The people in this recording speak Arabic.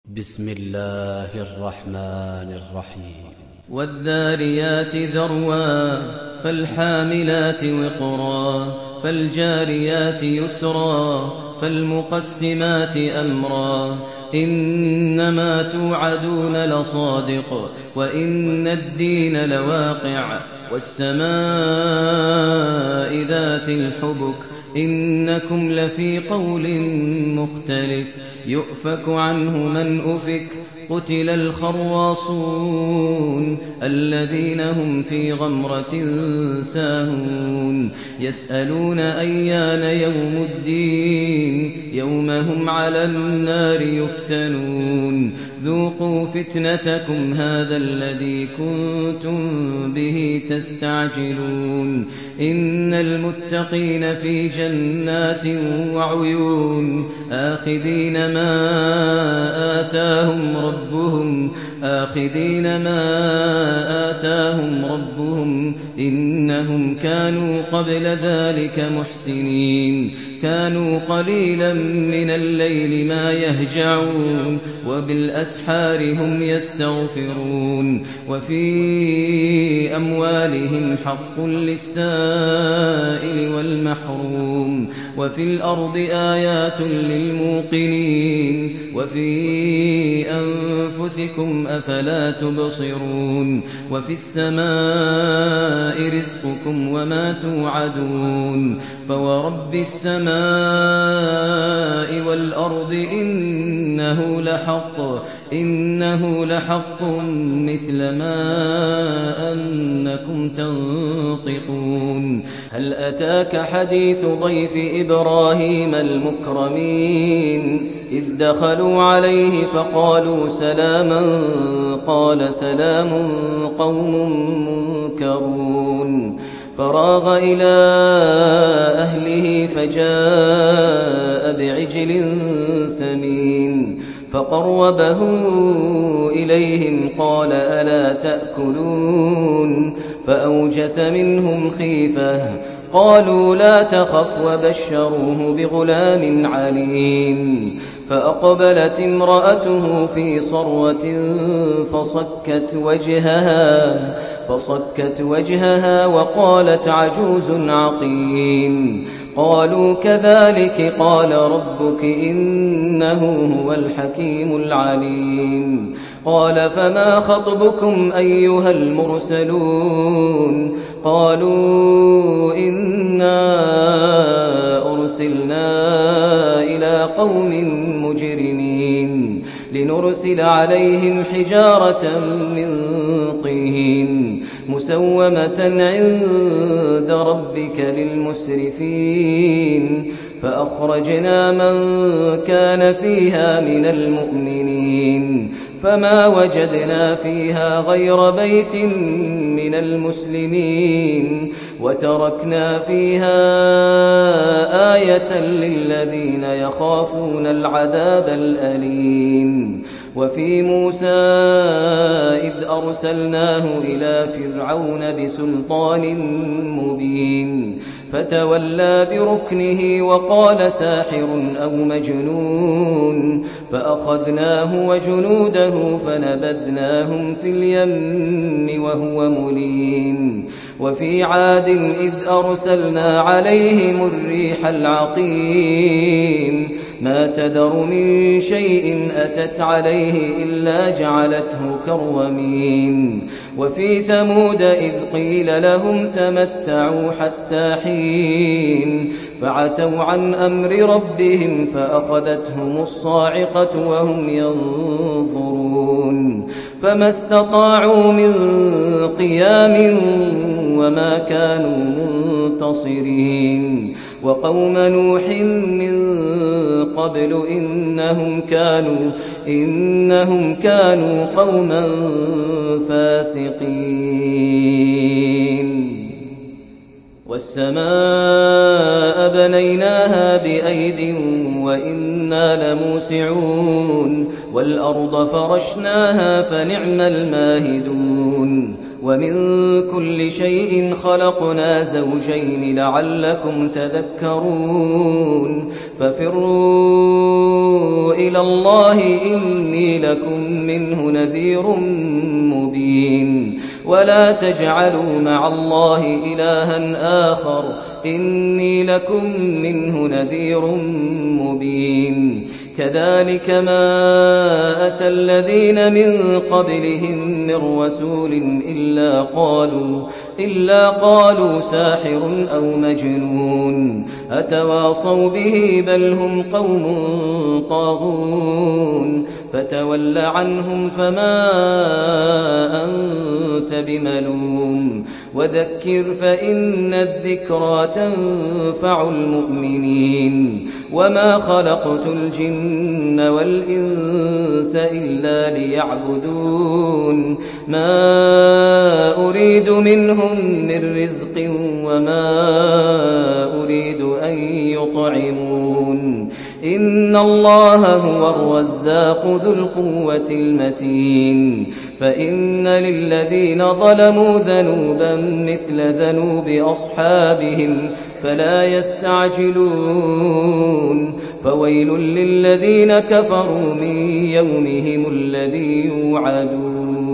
بسم الله الرحمن الرحيم والذاريات ذروا فالحاملات وقرا فالجاريات يسرا فالمقسمات أمرا إنما توعدون لصادق وإن الدين لواقع والسماء ذات الحبك إنكم لفي قول مختلف يؤفك عنه من أفك قتل الخراصون الذين هم في غمرة ساهون يسألون أيان يوم الدين يوم هم على النار يفتنون ذوقوا فتنتكم هذا الذي كنتم به تستعجلون إن المتقين في جنات وعيون آخذين ما آتاهم ربهم إنهم كانوا قبل ذلك محسنين كانوا قليلا من الليل ما يهجعون وبالأسحار هم يستغفرون وفي أموالهم حق للسائل والمحروم وفي الأرض آيات للموقنين وفي أنفسكم أفلا تبصرون وفي السماء رزقكم وما توعدون فورب السماء والأرض إنه لحق مثل ما أنكم تنطقون هل أتاك حديث ضيف إبراهيم المكرمين إذ دخلوا عليه فقالوا سلاما قال سلام قوم منكرون فراغ إلى أهله فجاء بعجل سمين فقربه إليهم قال ألا تأكلون فأوجس منهم خيفة قالوا لا تخف وبشروه بغلام عليم فأقبلت امرأته في صرة فصكت وجهها وقالت عجوز عقيم قالوا كذلك قال ربك إنه هو الحكيم العليم قال فما خطبكم أيها المرسلون قالوا إنا أرسلنا إلى قوم مجرمين لنرسل عليهم حجارة من طين مسومة عند ربك للمسرفين فأخرجنا من كان فيها من المؤمنين فما وجدنا فيها غير بيت من المسلمين وتركنا فيها آية للذين يخافون العذاب الأليم وفي موسى إذ أرسلناه إلى فرعون بسلطان مبين فتولى بركنه وقال ساحر أو مجنون فأخذناه وجنوده فنبذناهم في اليم وهو مليم وفي عاد إذ أرسلنا عليهم الريح العقيم ما تذر من شيء أتت عليه إلا جعلته كالرميم وفي ثمود إذ قيل لهم تمتعوا حتى حين فعتوا عن أمر ربهم فأخذتهم الصاعقة وهم ينظرون فما استطاعوا من قيام وما كانوا منتصرين وقوم نوح من قبل إنهم كانوا قوما فاسقين والسماء بنيناها بأيد وإنا لموسعون والأرض فرشناها فنعم الماهدون ومن كل شيء خلقنا زوجين لعلكم تذكرون ففروا إلى الله إني لكم منه نذير مبين ولا تجعلوا مع الله إلها آخر إني لكم منه نذير مبين كذلك ما أتى الذين من قبلهم من رسول إلا قالوا ساحر أو مجنون أتواصوا به بل هم قوم طاغون فتول عنهم فما أنت بملوم وذكر فإن الذكرى تنفع المؤمنين وما خلقت الجن والإنس إلا ليعبدون ما أريد منهم من رزق وما أريد أن يطعمون إن الله هو الرزاق ذو القوة المتين فإن للذين ظلموا ذنوبا مثل ذنوب أصحابهم فلا يستعجلون فويل للذين كفروا من يومهم الذي يوعدون